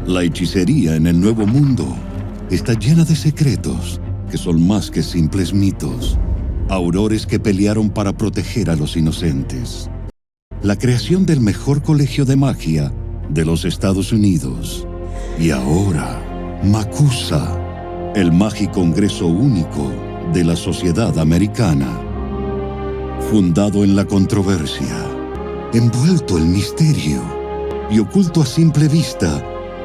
La hechicería en el Nuevo Mundo está llena de secretos que son más que simples mitos. Aurores que pelearon para proteger a los inocentes. La creación del mejor colegio de magia de los Estados Unidos. Y ahora, MACUSA, el Magicongreso único de la sociedad americana. Fundado en la controversia, envuelto en misterio y oculto a simple vista